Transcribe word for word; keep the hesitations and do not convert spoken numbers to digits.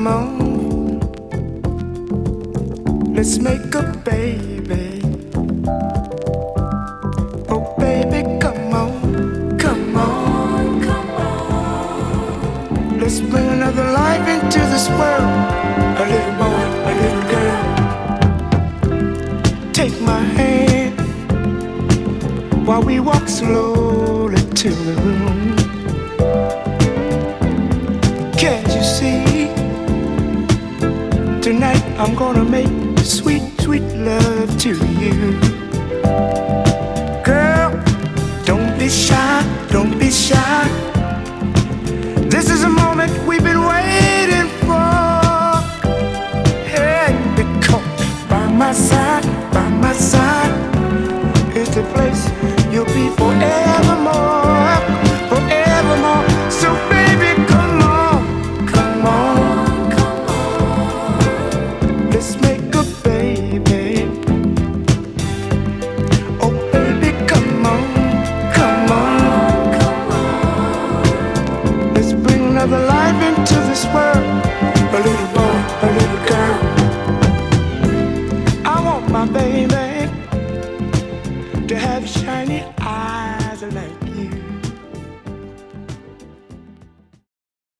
come on, let's make a baby. Oh baby, come on, come on, come on. Let's bring another life into this world. A little boy, a little girl. Take my hand while we walk slowly to the room. Can't you see? Tonight I'm gonna make sweet, sweet love to you. Girl, don't be shy, don't be shy. This is a moment we've been waiting for. Hey, because by my side, by my side is the place you'll be forevermore, forevermore. So baby, come on, come on, come on. Let's make a baby. Oh baby, come on, come on, come on. Let's bring another life into this world. A little